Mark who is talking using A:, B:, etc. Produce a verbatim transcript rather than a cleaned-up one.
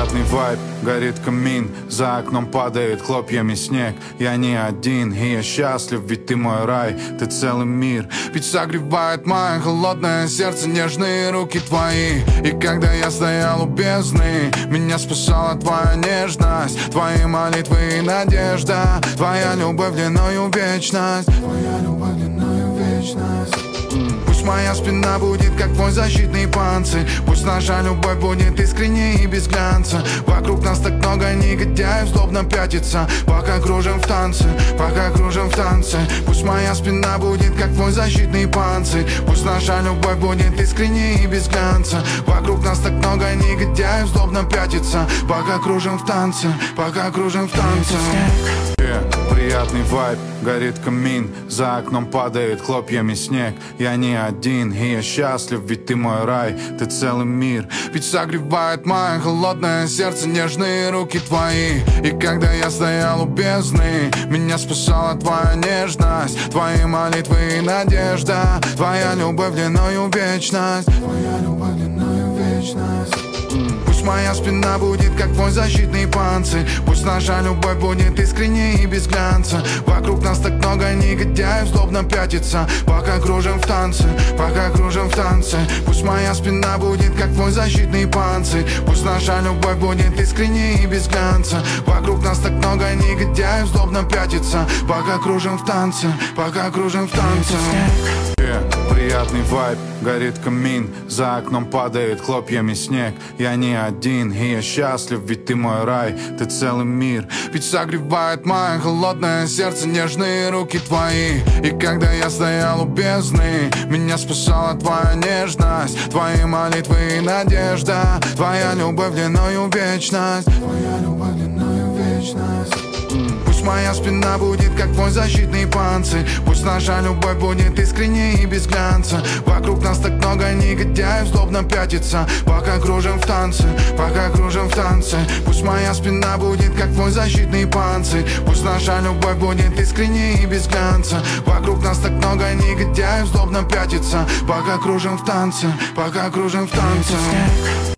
A: приятный вайб, горит камин, за окном падает хлопьями снег. Я не один, и я счастлив, ведь ты мой рай, ты целый мир. Ведь согревает мое холодное сердце нежные руки твои. И когда я стоял у бездны, меня спасала твоя нежность, твои молитвы и надежда, твоя любовь длиною вечность, твоя любовь длиною вечность. Пусть моя спина будет как твой защитный панцирь, пусть наша любовь будет искренней и без глянца. Вокруг нас так много негодяев злобно пятится, пока кружим в танце, пока кружим в танце. Пусть моя спина будет как твой защитный панцирь, пусть наша любовь будет искренней и без глянца. Вокруг нас так много негодяев злобно пятится, пока кружим в танце, пока кружим в танце. Приятный вайб, горит камин, за окном падает хлопьями снег. Я не один, и я счастлив, ведь ты мой рай, ты целый мир. Ведь согревает мое холодное сердце нежные руки твои. И когда я стоял у бездны, меня спасала твоя нежность, твои молитвы и надежда, твоя любовь длиною вечность, твоя любовь длиною вечность. Пусть моя спина будет как твой защитный панцирь, пусть наша любовь будет искренней и без глянца. Вокруг нас так много негодяев злобно пятится, пока кружим в танце, пока кружим в танце. Пусть моя спина будет как твой защитный панцирь, пусть наша любовь будет искренней и без глянца. Вокруг нас так много негодяев злобно пятится, пока кружим в танце, пока кружим в танце. Приятный вайб, горит камин, за окном падает хлопьями снег. Я не один, и я счастлив, ведь ты мой рай, ты целый мир. Ведь согревает мое холодное сердце нежные руки твои. И когда я стоял у бездны, меня спасала твоя нежность, твои молитвы и надежда, твоя любовь длиною вечность, твоя любовь длиною вечность. Пусть моя спина будет как твой защитный панцирь, пусть наша любовь будет искренней и без глянца. Вокруг нас так много негодяев злобно пятится, пока кружим в танце, пока кружим в танце. Пусть моя спина будет как твой защитный панцирь, пусть наша любовь будет искренней и без глянца. Вокруг нас так много негодяев злобно пятится, пока кружим в танце, пока кружим в танце.